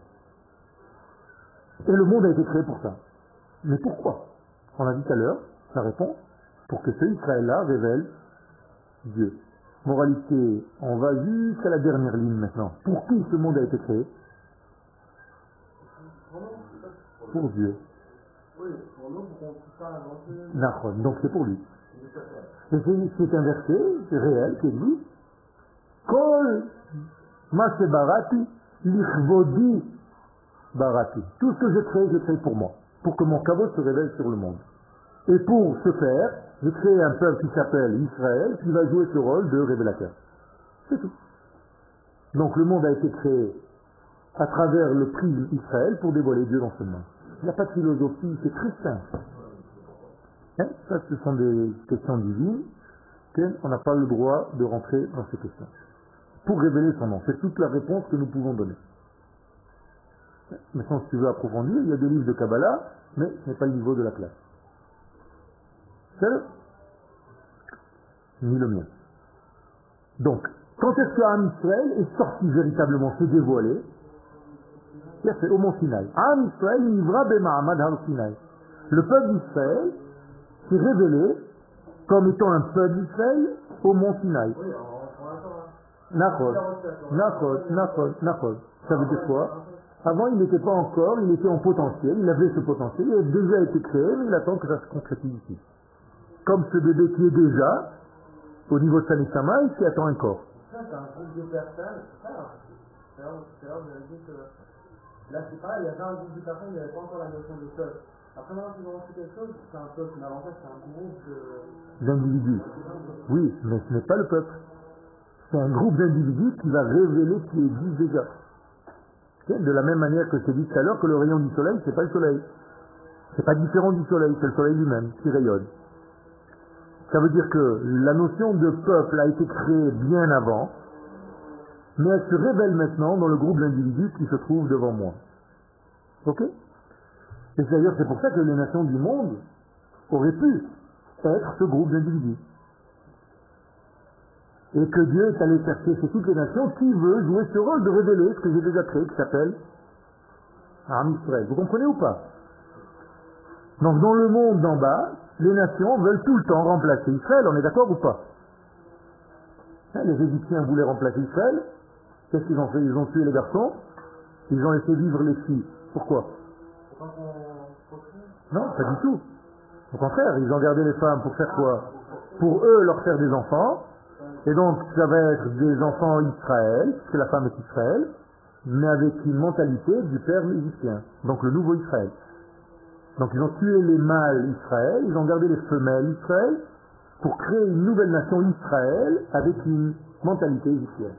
Et le monde a été créé pour ça. Mais pourquoi? On a dit tout à l'heure, la réponse, pour que ce Israël-là révèle Dieu. Moralité, on va jusqu'à la dernière ligne maintenant. Pour qui ce monde a été créé? Pour Dieu. Oui, pour nous, pour qu'on puisse pas avancer. Nachon, donc c'est pour lui. Et c'est un verset réel qui dit Kol ma barati lichvodi barati. Tout ce que je crée pour moi, pour que mon kavod se révèle sur le monde. Et pour ce faire, j'ai créé un peuple qui s'appelle Israël, qui va jouer ce rôle de révélateur. C'est tout. Donc le monde a été créé à travers le prisme Israël pour dévoiler Dieu dans ce monde. Il n'y a pas de philosophie, c'est très simple. Hein? Ça, ce sont des questions divines, on n'a pas le droit de rentrer dans ces questions. Pour révéler son nom, c'est toute la réponse que nous pouvons donner. Maintenant, si tu veux approfondir, il y a des livres de Kabbalah, mais ce n'est pas le niveau de la classe. C'est ni le mien. Donc, quand est-ce que Am Israël est sorti véritablement, s'est dévoilé? C'est au mont Sinaï. Am Israël nivra b'ma'amad har Sinaï. Le peuple d'Israël s'est révélé comme étant un peuple d'Israël au mont Sinaï. Oui, on attend. Nachod. Ça veut dire quoi? Avant, il n'était pas encore, il était en potentiel, il avait ce potentiel, il a déjà été créé, mais il attend que ça se concrétise ici. Comme ce bébé qui est déjà au niveau de sa Neshama et qui attend un corps. Ça, c'est un groupe de personnes, c'est ça. C'est là où vous avez dit que là, c'est pareil, il y avait un groupe de personnes, il n'y avait pas encore la notion de peuple. Après, maintenant, qu'ils ont lancé quelque chose, c'est un peuple, mais avant ça, c'est un groupe d'individus. Oui, mais ce n'est pas le peuple. C'est un groupe d'individus qui va révéler qui existe déjà. De la même manière que je t'ai dit tout à l'heure que le rayon du soleil, c'est pas le soleil. C'est pas différent du soleil, c'est le soleil lui-même qui rayonne. Ça veut dire que la notion de peuple a été créée bien avant, mais elle se révèle maintenant dans le groupe d'individus qui se trouve devant moi. Ok? Et d'ailleurs, c'est pour ça que les nations du monde auraient pu être ce groupe d'individus. Et que Dieu est allé chercher chez toutes les nations qui veut jouer ce rôle de révéler ce que j'ai déjà créé, qui s'appelle Am Israël. Vous comprenez ou pas? Donc dans le monde d'en bas, les nations veulent tout le temps remplacer Israël, on est d'accord ou pas? Les Égyptiens voulaient remplacer Israël. Qu'est-ce qu'ils ont fait? Ils ont tué les garçons, ils ont laissé vivre les filles. Pourquoi? Non, pas du tout. Au contraire, ils ont gardé les femmes pour faire quoi? Pour eux, leur faire des enfants. Et donc, ça va être des enfants Israël, parce que la femme est Israël, mais avec une mentalité du père égyptien. Donc le nouveau Israël. Donc ils ont tué les mâles Israël, ils ont gardé les femelles Israël, pour créer une nouvelle nation Israël avec une mentalité égyptienne.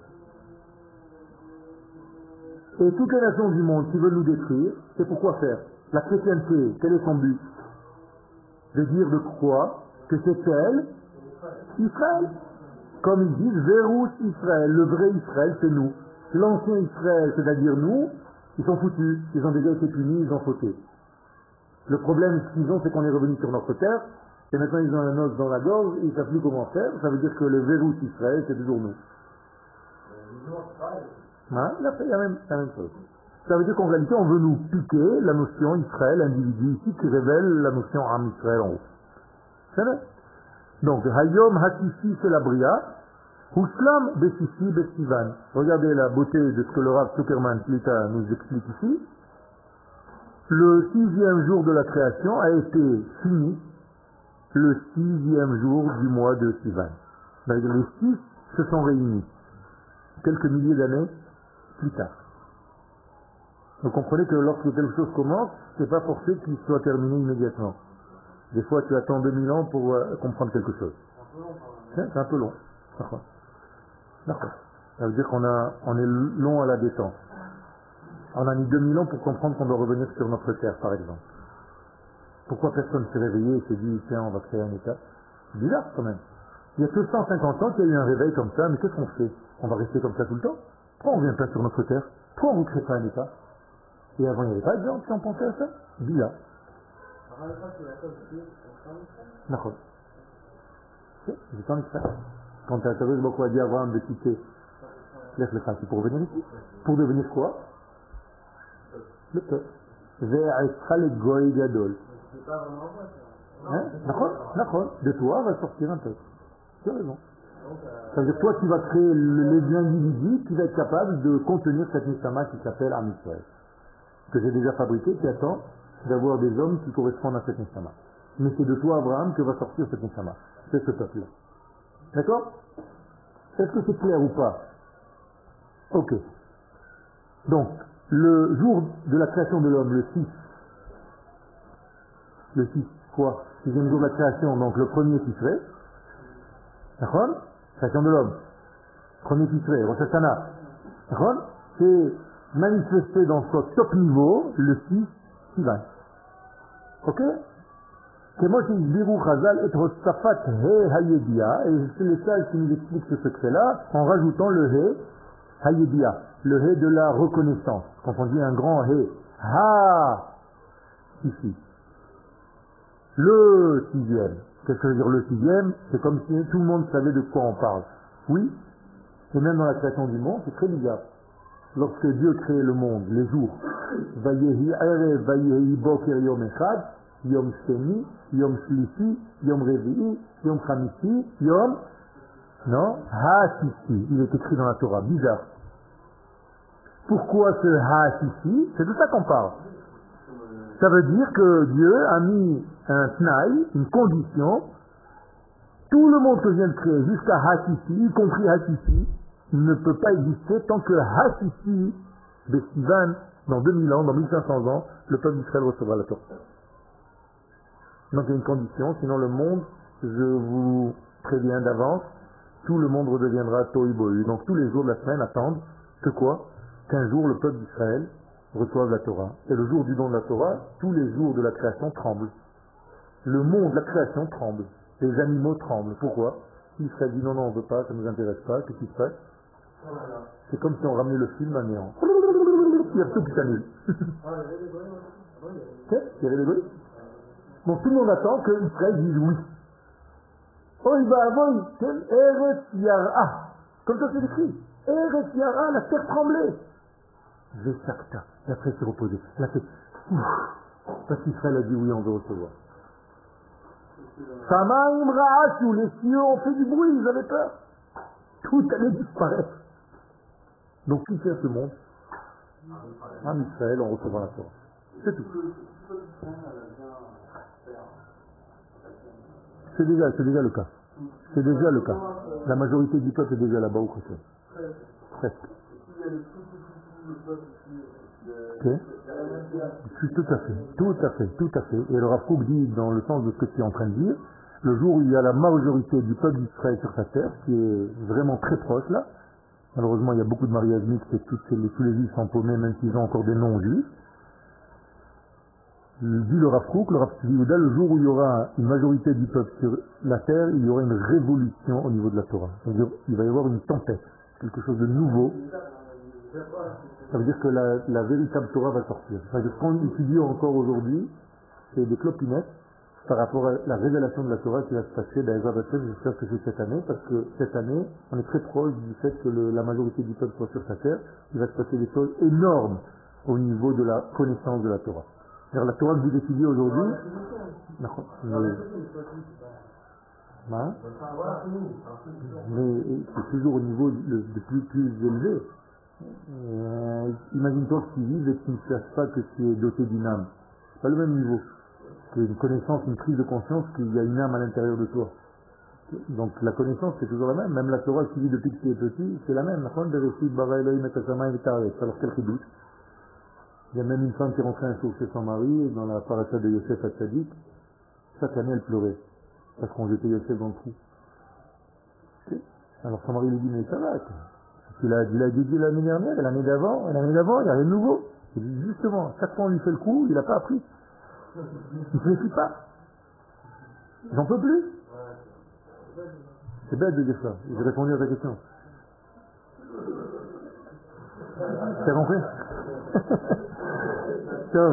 Et toutes les nations du monde qui veulent nous détruire, c'est pourquoi faire? La chrétienté, quel est son but? De dire de quoi? Que c'est elle, Israël. Comme ils disent, Vérous Israël, le vrai Israël, c'est nous. L'ancien Israël, c'est-à-dire nous, ils sont foutus, ils ont déjà été punis, ils ont fauté. Le problème qu'ils ont, c'est qu'on est revenu sur notre terre, et maintenant ils ont un os dans la gorge, et ils ne savent plus comment faire, ça veut dire que le Vérous Israël, c'est toujours nous. Hein? Il y a la même chose. Ça veut dire qu'en réalité, on veut nous piquer la notion Israël, individu ici, qui révèle la notion Am Israël en haut. C'est vrai? Donc, Hayom Hatifi c'est la Bria, Huslam Besifi Besivan. Regardez la beauté de ce que le Rav Zuckerman Plita nous explique ici. Le 6e jour de la création a été fini le 6e jour du mois de Sivan. Les 6 se sont réunis quelques milliers d'années plus tard. Vous comprenez que lorsque quelque chose commence, c'est pas forcé qu'il soit terminé immédiatement. Des fois, tu attends 2000 ans pour comprendre quelque chose. C'est un peu long. D'accord. Ça veut dire qu'on est long à la détente. On a mis 2000 ans pour comprendre qu'on doit revenir sur notre terre, par exemple. Pourquoi personne s'est réveillé et s'est dit, tiens, on va créer un État? C'est bizarre, quand même. Il y a que 150 ans qu'il y a eu un réveil comme ça, mais qu'est-ce qu'on fait? On va rester comme ça tout le temps? Pourquoi on ne vient pas sur notre terre? Pourquoi on ne crée pas un État? Et avant, il n'y avait pas de gens qui ont pensé à ça. Bila. D'accord. J'étais en Israël. Quand Akadosh Baruch Hu a dit à Abraham de quitter Lech Lecha, c'est pour venir ici. Pour devenir quoi? Le peuple. Ve'atzcha legoy gadol. C'est pas vraiment Hein? D'accord. De toi va sortir un peuple. Tu as raison. Donc, Ça veut dire que toi, tu vas créer les individus qui va être capable de contenir cette Neshama qui s'appelle Am Israël. Que j'ai déjà fabriqué, qui attend d'avoir des hommes qui correspondent à cette Neshama. Mais c'est de toi, Abraham, que va sortir cette Neshama. C'est ce peuple-là. D'accord? Est-ce que c'est clair ou pas? Ok. Donc, le jour de la création de l'homme, le 6, quoi? 6e jour de la création, donc le premier Tishrei. D'accord? Création de l'homme. Premier Tishrei, Rosh Hashanah. D'accord? C'est manifesté dans son top niveau, le 6 Sivan. Ok? Que moi j'ai Birou Chazal et Rostafat He Hayedia, et c'est les sages qui nous expliquent ce secret-là, en rajoutant le He Hayedia, le He de la reconnaissance. Quand on dit un grand He, Ha, ici. Le 6e. Qu'est-ce que veut dire le 6e? C'est comme si tout le monde savait de quoi on parle. Oui, et même dans la création du monde, c'est très bizarre. Lorsque Dieu crée le monde, les jours, Vayehi Erev, Vayehi Boker Yom Echad, Yom Sheni, Yom Shlishi, Yom Revi'i, Yom Chamisi, Yom, non, Ha-Sisi. Il est écrit dans la Torah, bizarre. Pourquoi ce Ha-Sisi? C'est de ça qu'on parle. Ça veut dire que Dieu a mis un tnaï, une condition. Tout le monde que je viens de créer, jusqu'à Ha-Sisi, y compris Ha-Sisi, ne peut pas exister tant que Ha-Sisi de Sivan, dans 2000 ans, dans 1500 ans, le peuple d'Israël recevra la Torah. Donc il y a une condition, sinon le monde, je vous préviens d'avance, tout le monde redeviendra tohu bohu. Donc tous les jours de la semaine attendent que quoi? Qu'un jour le peuple d'Israël reçoive la Torah. Et le jour du don de la Torah, tous les jours de la création tremblent. Le monde, la création tremble. Les animaux tremblent. Pourquoi? Israël dit non, on ne veut pas, ça ne nous intéresse pas, qu'est-ce qui se passe? C'est comme si on ramenait le film à néant. Il y a tout qui s'annule. Il y avait des bruits. Donc tout le monde attend que Israël dise oui. Oy ba'avoy, quel Eretz Yara. Comme ça c'est écrit. Eretz Yara, la terre tremblait. Veshakta. Et après s'est reposé. Elle a fait ouf. Parce qu'Israël a dit oui, on veut recevoir. Samaim Ra'ashu, les cieux ont fait du bruit, ils avaient peur. Tout allait disparaître. Donc qui fait ce monde? En Israël, on recevra la Torah. C'est tout. C'est déjà le cas. C'est déjà le cas. La majorité du peuple est déjà là-bas au Khoshen. Presque. Ok. Tout à fait. Et le Rav Kook dit, dans le sens de ce que tu es en train de dire, le jour où il y a la majorité du peuple d'Israël sur sa terre, qui est vraiment très proche là, malheureusement il y a beaucoup de mariages mixtes et tous les juifs sont paumés, même s'ils ont encore des noms juifs, dit le Rav Kook, le Rav Yehuda, le jour où il y aura une majorité du peuple sur la terre, il y aura une révolution au niveau de la Torah. C'est-à-dire, il va y avoir une tempête, quelque chose de nouveau. Ça veut dire que la véritable Torah va sortir. C'est-à-dire qu'on étudie encore aujourd'hui, c'est des clopinettes par rapport à la révélation de la Torah qui va se passer dans les Hashem, j'espère que c'est cette année, parce que cette année, on est très proche du fait que la majorité du peuple soit sur sa terre, il va se passer des choses énormes au niveau de la connaissance de la Torah. Alors la Torah que vous étudiez aujourd'hui, mais c'est toujours au niveau de plus élevé. Imagine-toi que tu vives et que tu ne saches pas que tu es doté d'une âme. C'est pas le même niveau. C'est une connaissance, une prise de conscience qu'il y a une âme à l'intérieur de toi. Donc la connaissance c'est toujours la même. Même la Torah que tu vis depuis que tu es petit, c'est la même. Alors quel doute. Il y a même une femme qui est rentrée un jour chez son mari, dans la paracha de Yosef Hatzadik. Chaque année, elle pleurait, parce qu'on jetait Yosef dans le trou. Okay. Alors son mari lui dit, mais ça va, quoi. Il a dédié l'année dernière, et l'année d'avant, il n'y a rien de nouveau. Il dit, justement, chaque fois on lui fait le coup, il n'a pas appris. Il ne se méfie pas. J'en peux plus. C'est bête de dire ça. J'ai répondu à ta question. T'as compris? טוב.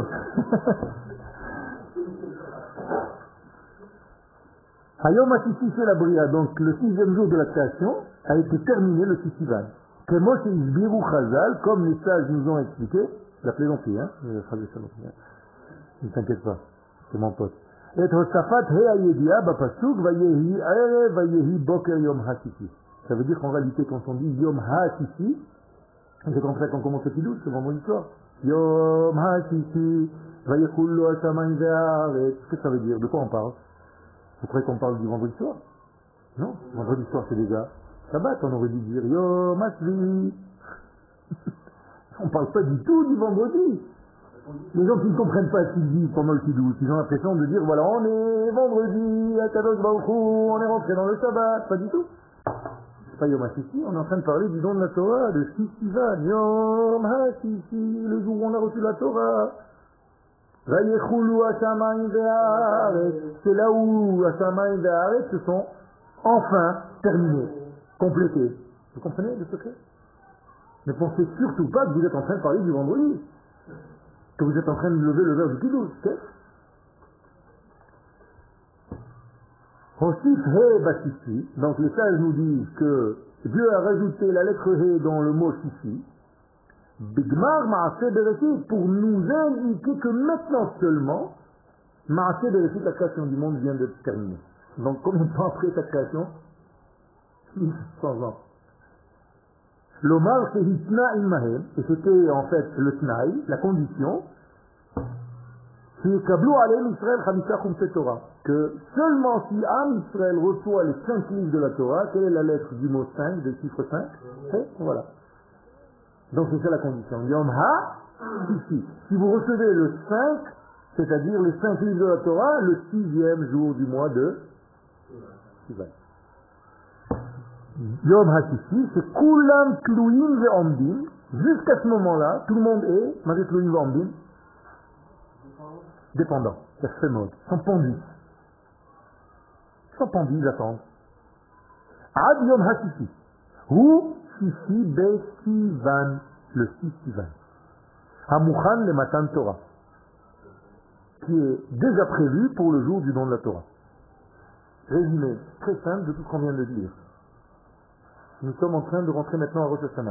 Hayom HaShishi c'est la Bria, donc le 6e jour de la création a été terminé le Sivan. Kemo she'isbiru Chazal, comme les sages nous ont expliqué, la plaisanterie, hein, ne t'inquiète pas, c'est mon pote. Et Hosafat He Hayedia Bapasuk Vayehi Erev Vayehi Boker Yom HaShishi. Ça veut dire qu'en réalité, quand on dit Yom HaShishi, c'est comme ça qu'on commence le Kiddush, c'est vendredi soir. Yom HaShishi Vayechullo Hashamayim Ve'aretz. Qu'est-ce que ça veut dire? De quoi on parle? Vous croyez qu'on parle du vendredi soir? Non, vendredi soir c'est déjà Shabbat, on aurait dû dire Yom HaShishi. On ne parle pas du tout du vendredi. Les gens qui ne comprennent pas ce qu'ils disent pendant le Kiddush, ils ont l'impression de dire voilà, on est vendredi, à Kadosh Baruch Hu, on est rentré dans le Shabbat. Pas du tout. C'est pas Yom HaShishi, on est en train de parler du don de la Torah, de Sivan. Yom HaShishi, le jour où on a reçu la Torah. Vayechulu Hashamayim Ve'aretz. C'est là où Hashamayim Ve'aretz se sont enfin terminés, complétés. Vous comprenez le secret? Ne pensez surtout pas que vous êtes en train de parler du vendredi, que vous êtes en train de lever le verre du Kiddush. Hosif He Bashishi, donc les sages nous disent que Dieu a rajouté la lettre He dans le mot Shishi, Bigmar Maaseh Bereshit, pour nous indiquer que maintenant seulement, Maaseh Bereshit, la création du monde vient de terminer. Donc combien de temps après sa création? 100 ans. L'Omar c'est Hitna Imahem, et c'était en fait le Tnaï, la condition, que seulement si Am Israël reçoit les 5 livres de la Torah, quelle est la lettre du mot 5, du chiffre 5? Et voilà. Donc c'est ça la condition. Yom Ha, ici. Si vous recevez le 5, c'est-à-dire les 5 livres de la Torah, le 6e jour du mois de Sivan. Yom HaShishi, c'est Kulam Tluim Ve'omdim. Jusqu'à ce moment-là, tout le monde est, Mazé Tluim Ve'omdim, dépendant. C'est ce mode. Ils sont pendus. Ils sont pendus, ils attendent. Ad Yom HaShishi. Ou Shishi Be Sivan. Le 6 Sivan. Hamukhan le Matan Torah. Qui est déjà prévu pour le jour du don de la Torah. Résumé très simple de tout ce qu'on vient de dire. Nous sommes en train de rentrer maintenant à Rosh Hashanah.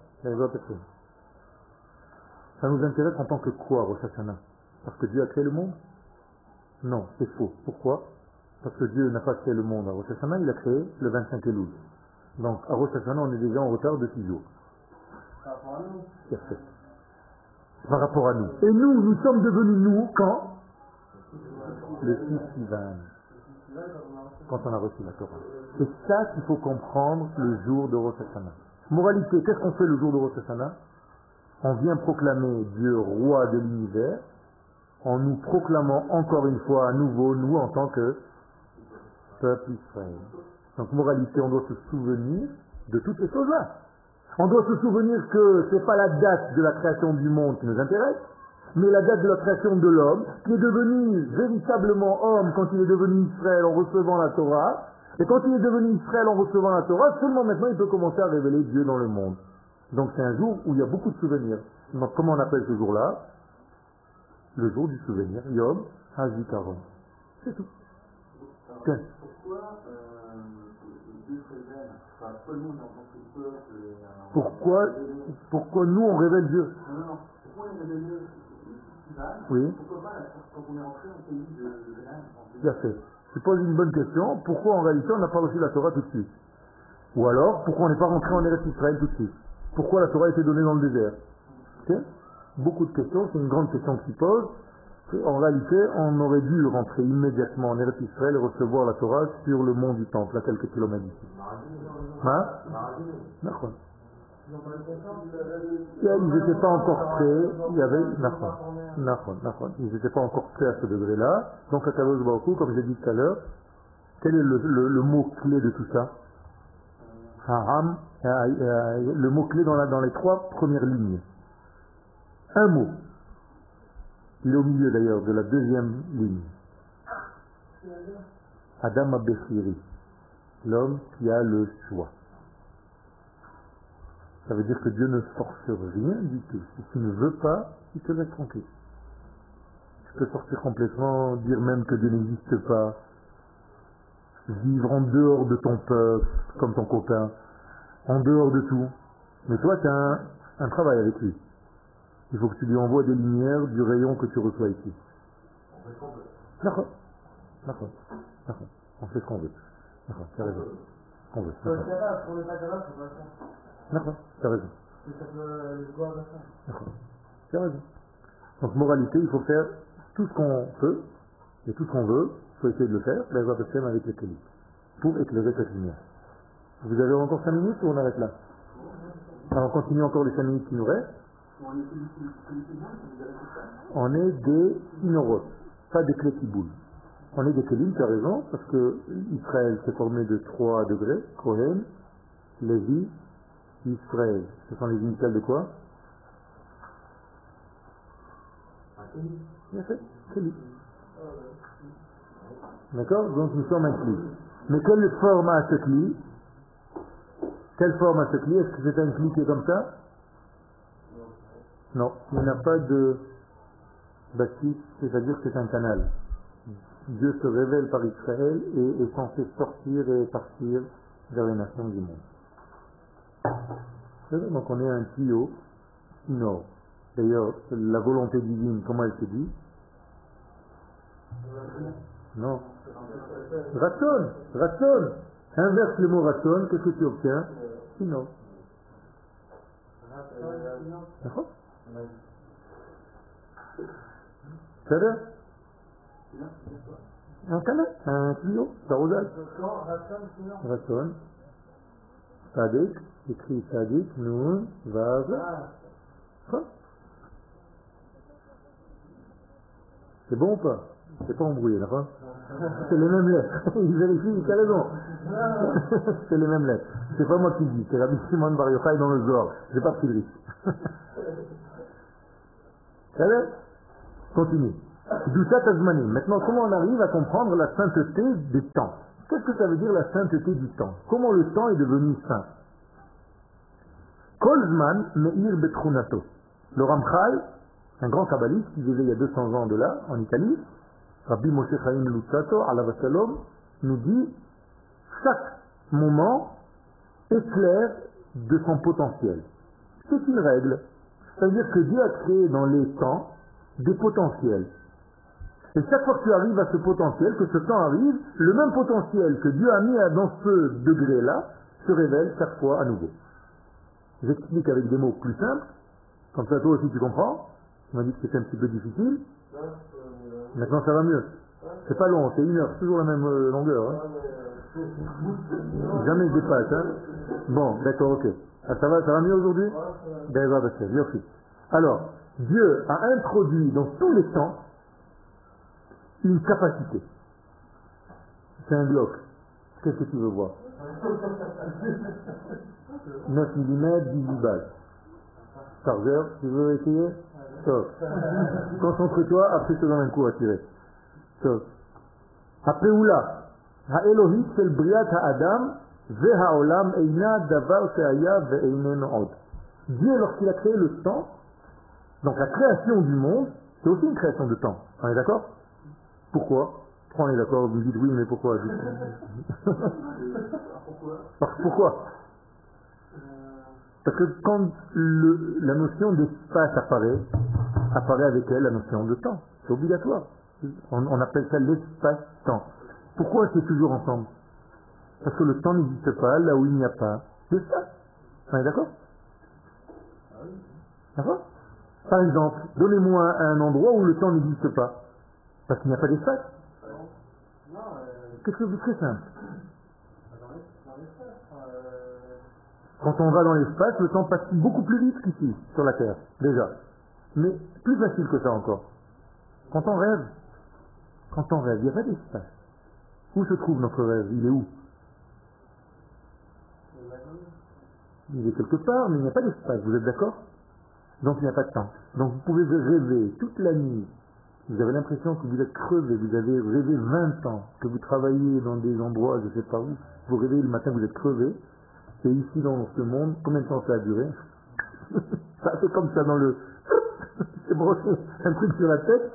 Ça nous intéresse en tant que quoi, Rosh Hashanah? Parce que Dieu a créé le monde? Non, c'est faux. Pourquoi? Parce que Dieu n'a pas créé le monde à Rosh Hashanah, il a créé le 25 Elul. Donc à Rosh Hashanah, on est déjà en retard de 6 jours. Par rapport à nous. Parfait. Par rapport à nous. Et nous sommes devenus nous quand? Le 6 Sivan. Quand on a reçu la Torah. C'est ça qu'il faut comprendre le jour de Rosh Hashanah. Moralité, qu'est-ce qu'on fait le jour de Rosh Hashanah? On vient proclamer Dieu roi de l'univers, en nous proclamant encore une fois à nouveau, nous en tant que peuple Israël. Donc moralité, on doit se souvenir de toutes ces choses-là. On doit se souvenir que ce n'est pas la date de la création du monde qui nous intéresse, mais la date de la création de l'homme, qui est devenu véritablement homme quand il est devenu Israël en recevant la Torah, et quand il est devenu Israël en recevant la Torah, seulement maintenant il peut commencer à révéler Dieu dans le monde. Donc c'est un jour où il y a beaucoup de souvenirs. Donc comment on appelle ce jour-là? Le jour du souvenir, Yom HaZikaron. C'est tout. Pourquoi Dieu se révèle? Enfin, pourquoi nous, en tant que peuple, pourquoi nous on révèle Dieu? Non. Pourquoi il révèle le Sivan? Oui. Pourquoi pas, quand on est rentré dans le pays de Canaan? Tout à fait. Tu poses une bonne question. Pourquoi en réalité on n'a pas reçu la Torah tout de suite? Ou alors, pourquoi on n'est pas rentré en Eretz Israël tout de suite? Pourquoi la Torah a été donnée dans le désert? Okay? Beaucoup de questions, c'est une grande question qui pose. En réalité, on aurait dû rentrer immédiatement en Eretz Israël et recevoir la Torah sur le mont du Temple, à quelques kilomètres d'ici. Hein? D'accord. Ils n'étaient pas encore prêts. Il y avait Ils n'étaient pas encore prêts à ce degré-là. Donc à Kadosh Baruch Hu, comme j'ai dit tout à l'heure, quel est le mot-clé de tout ça? Haram, le mot-clé dans les 3 premières lignes. Un mot. Il est au milieu d'ailleurs de la 2e ligne. Adam Abeshiri. L'homme qui a le choix. Ça veut dire que Dieu ne force rien du tout. Si tu ne veux pas, il te laisse tranquille. peux sortir complètement, dire même que Dieu n'existe pas, vivre en dehors de ton peuple, comme ton copain, en dehors de tout. Mais toi, tu as un travail avec lui. Il faut que tu lui envoies des lumières du rayon que tu reçois ici. D'accord. D'accord. D'accord. On fait ce qu'on veut. D'accord, tu as raison. On veut. Faut être capable, si on n'est pas capable, faut pas le faire. D'accord, tu as raison. Et ça peut les voir de ça. D'accord. Tu as raison. Donc, moralité, il faut faire tout ce qu'on peut, et tout ce qu'on veut, il faut essayer de le faire, avec les clés, pour éclairer cette lumière. Vous avez encore 5 minutes ou on arrête là? Alors, on continue encore les 5 minutes qui nous restent. On est des sinorotes, pas des clés qui boulent. On est des kélim, tu as raison, parce que Israël s'est formé de 3 degrés, Kohen, Lévi, Israël. Ce sont les initiales de quoi? Bien fait, kélim. D'accord? Donc nous sommes un cli. Mais quelle forme a ce cli? Quelle forme a ce cli? Est-ce que c'est un cli qui est comme ça? Non, il n'a pas de bâtisse, c'est-à-dire que c'est un canal. Dieu se révèle par Israël et est censé sortir et partir vers les nations du monde. Donc on est un tuyau, sinor. D'ailleurs, la volonté divine, comment elle se dit? Non. Ratson, ratson. Inverse le mot ratson, qu'est-ce que tu obtiens? Sinor. D'accord? C'est vrai? Un canal, un tuyau, d'arrosage. Ratson. Sadik, écrit Sadik, Noun, Vav. C'est bon ou pas? C'est pas embrouillé, d'accord? C'est les mêmes lettres. Il vérifie, il a raison. C'est les mêmes lettres. C'est pas moi qui le dis, c'est Rabbi Shimon Bar Yochai dans le Zohar. J'ai pas pris le risque. Ça va? Continue. Douchat Azmanim. Maintenant, comment on arrive à comprendre la sainteté des temps? Qu'est-ce que ça veut dire la sainteté du temps? Comment le temps est devenu saint? Kolzman Meir Betchunato. Le Ramchal, un grand kabbaliste qui vivait il y a 200 ans de là, en Italie, Rabbi Moshe Chaim Luzzatto, alav shalom, nous dit chaque moment éclaire de son potentiel. C'est une règle. C'est-à-dire que Dieu a créé dans les temps des potentiels. Et chaque fois que tu arrives à ce potentiel, que ce temps arrive, le même potentiel que Dieu a mis dans ce degré-là se révèle chaque fois à nouveau. J'explique avec des mots plus simples, comme ça toi aussi tu comprends. Tu m'as dit que c'était un petit peu difficile. Maintenant ça va mieux. C'est pas long, c'est 1 heure, c'est toujours la même longueur. Hein. Jamais je dépasse. Hein. Bon, d'accord, ok. Ah, ça va mieux aujourd'hui? Alors, Dieu a introduit dans tous les temps une capacité. C'est un bloc. Qu'est-ce que tu veux voir? 9 mm, 18 balles. Chargeur, tu veux essayer? Sauf. Concentre-toi, après je te donne un coup à tirer. Sauf. Après Oula, Ha'elohit shel briat ha'adam, ve'ha'olam eina davar she'aya ve'eineno od. Dieu, lorsqu'il a créé le temps, donc la création du monde, c'est aussi une création de temps. On est d'accord? Pourquoi? On est d'accord, vous me dites oui, mais pourquoi? Pourquoi? Parce que quand la notion d'espace apparaît avec elle la notion de temps. C'est obligatoire. On appelle ça l'espace-temps. Pourquoi c'est toujours ensemble? Parce que le temps n'existe pas là où il n'y a pas d'espace. On est d'accord? D'accord? Par exemple, donnez-moi un endroit où le temps n'existe pas. Parce qu'il n'y a pas d'espace. Qu'est-ce que vous très simple? Quand on va dans l'espace, le temps passe beaucoup plus vite qu'ici, sur la Terre, déjà. Mais plus facile que ça encore. Quand on rêve, il n'y a pas d'espace. Où se trouve notre rêve? Il est où? Il est quelque part, mais il n'y a pas d'espace, vous êtes d'accord? Donc il n'y a pas de temps. Donc vous pouvez rêver toute la nuit. Vous avez l'impression que vous êtes crevé, vous avez rêvé 20 ans, que vous travaillez dans des endroits, je ne sais pas où. Vous rêvez le matin, vous êtes crevé. Et ici dans ce monde, combien de temps ça a duré? Ça fait comme ça dans le... C'est broché un truc sur la tête.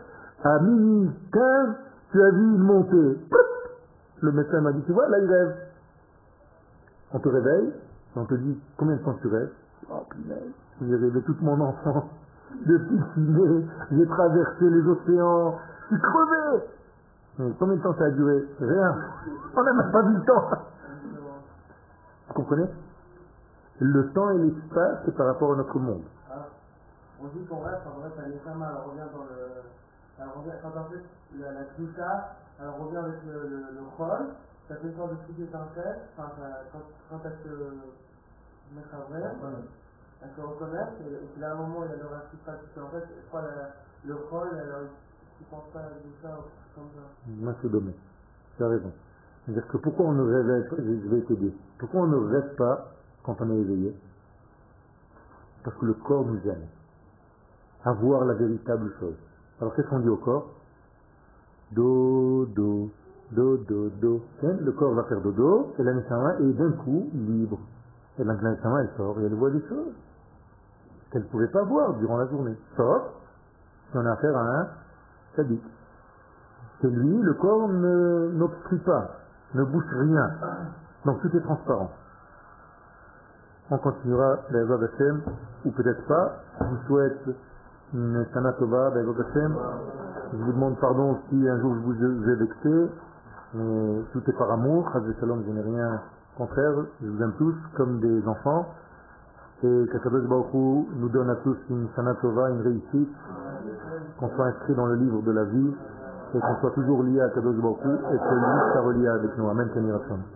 À minuit 15, tu as vu une montée. Le médecin m'a dit, tu vois, là il rêve. On te réveille, et on te dit, combien de temps tu rêves? Oh punaise, j'ai rêvé toute mon enfance. Depuis que je suis né, j'ai traversé les océans, je suis crevé. Mais combien de temps ça a duré? Rien. On n'a même pas vu le temps. Vous comprenez? Le temps et l'espace, c'est par rapport à notre monde. Ah, on dit qu'on rêve, en vrai, ça nécessairement, elle revient dans le... Elle revient, quand en fait, la Kdusha, elle revient avec le Chol, ça fait une sorte de petite étincelle, enfin, quand elle se met à vrai, elle se reconnaît, et puis là, à un moment, il y a le rêve qui se passe, en fait, je crois, le Chol, alors, tu penses pas à la Kdusha ou quelque chose comme ça. Moi, c'est dommage. Tu as raison. C'est-à-dire que pourquoi on ne rêve pas, je vais t'aider. Pourquoi on ne rêve pas quand on est éveillé? Parce que le corps nous aime à voir la véritable chose. Alors qu'est-ce qu'on dit au corps? Do, do, do, do, do. Le corps va faire dodo, et la Neshama est d'un coup libre. Et maintenant la Neshama, elle sort et elle voit des choses qu'elle ne pouvait pas voir durant la journée. Sauf si on a affaire à un sadique. Et lui, le corps n'obstrue pas, ne bouge rien. Donc tout est transparent. On continuera Be'ezrat Hashem, ou peut-être pas. Je vous souhaite une Shana Tova, Be'ezrat Hashem. Je vous demande pardon si un jour je vous ai vexé. Mais tout est par amour. Chas v'shalom, je n'ai rien contraire. Je vous aime tous comme des enfants. Et qu'Akadosh Baruch Hu nous donne à tous une Shana Tova, une réussite. Qu'on soit inscrit dans le livre de la vie. Et qu'on soit toujours lié à Akadosh Baruch Hu. Et que lui soit relié avec nous. Amen. Kenny Racham.